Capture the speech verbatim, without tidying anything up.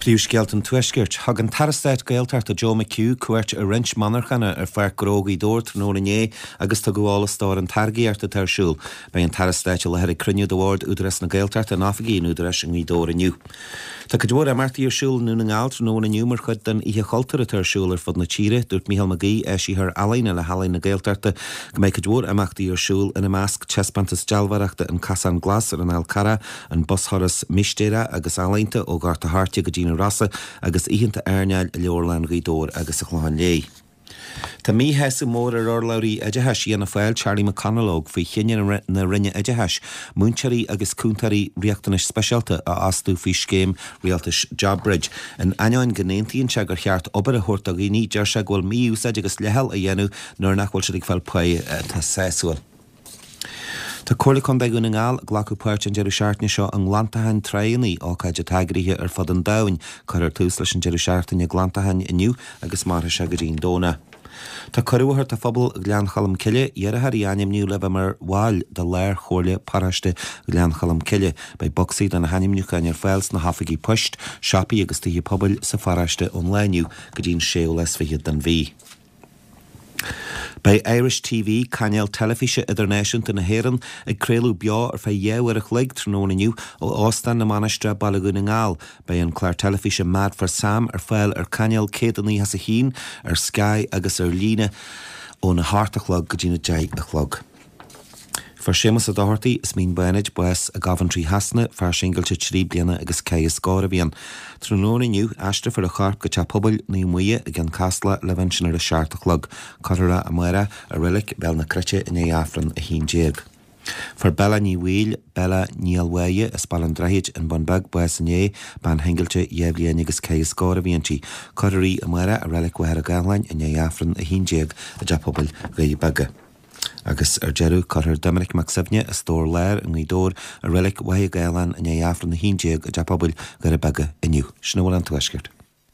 Príomhscéalt an tuisgirt, thug an tarastáit gaeltart a Joe McHugh cuairt a rinch manarchanna ar fear grógaí dóir tróna né agus tá gúála stáir an targaíart a tarsúil bei an tarastáit a lehead a cruniú dóhard údras na gaeltart a náfagín údras an í dóir aniu. Tá go dúir a martaí ar siúil nú na ngáil tróna aniu mar chud den ihe chaltar a tarsúil ar fod na tíre dúirt Mícheál Maguí eisi ar alain le halain na gaeltarta go méid go dúir amachtaí ar siúil ina measc chespantas dealmhareachta an Casan Glas ar an Alcara an Boshoras Mistéra agus alainta ó garta hartia go dtína rasa agus íhannta airneáil i leorlan ghidóir agus a chláin lé. Tá mí heasa mór ar orlairí eideheis íana fáil Charlie McConnell faoi chinne na rinne eideheis, múntarí agus cúntarí riachtanis speisialta a asú faoi scéim rialtas Jobbridge. An aineáin gnéontaíonn se gur cheart obair a thuirt a ghaoní deir se ghfuil míúsaid agus lehel a dhéanú nuair nach bhfuil siad ag fel pae tá séasúil. Tá cuirla chun beagún na ngáil ghlacu páirt an deireadh seaartne seo an glantahain tréanaí ácaid a tagrithe ar fad an domhain chuir ar tús leis an deireadh seaartaine glantahain inniu agus martha se go dtíon dóna. Tá choruúthart a phobal Glean Chalam Cille iartha í aim niú le mar bháil de léir chóirle paraiste Glean Chalam Cille bei boxí an na hanimniucha ar fáils na hafaigí poist, siapaí agus títhe pobal sa faraiste ón léniu go dtíon séo les fihiad den bhí. Bei Irish T V caneal telefíse idirnáisiúnta na hÉireann ag créalú beá ar fé dhéh ar a chléig trónaniu ó ástan na manistre ballagún na ngáil bei an chláir telefíse Mad for Sam ar fáil ar caneal céadaní has a hín ar Sky agus ar líne ó na háartachlog go dtína deig a chlog. For sémas a dáhartaí is mín bainid buas a Gavantry hasna fear singalte trí bliana agus cé a scóra bhíon. Tróna nniu eiste for a charp go te pobal ní muie a gan casla le vensin ar a seaartachlog, carra a muire a rilik bell na crite in é afran a hín déag. For bella ní bhil, bella níalhaie is ball an draid in Bunbeg buas an é ban hengilte dhéblian agus cé a scóra bhíontí, carraí a muire a rilik wear a galain in é afran a hín déag a de pobal gaí bagge. Agus ar jeru carthar Dominic McSivne a stór léir an ghaidóir a rilik waithe gaileán in é afran na hín déag a de pobal gar a bagge inniu. Snúil an tuisgirt.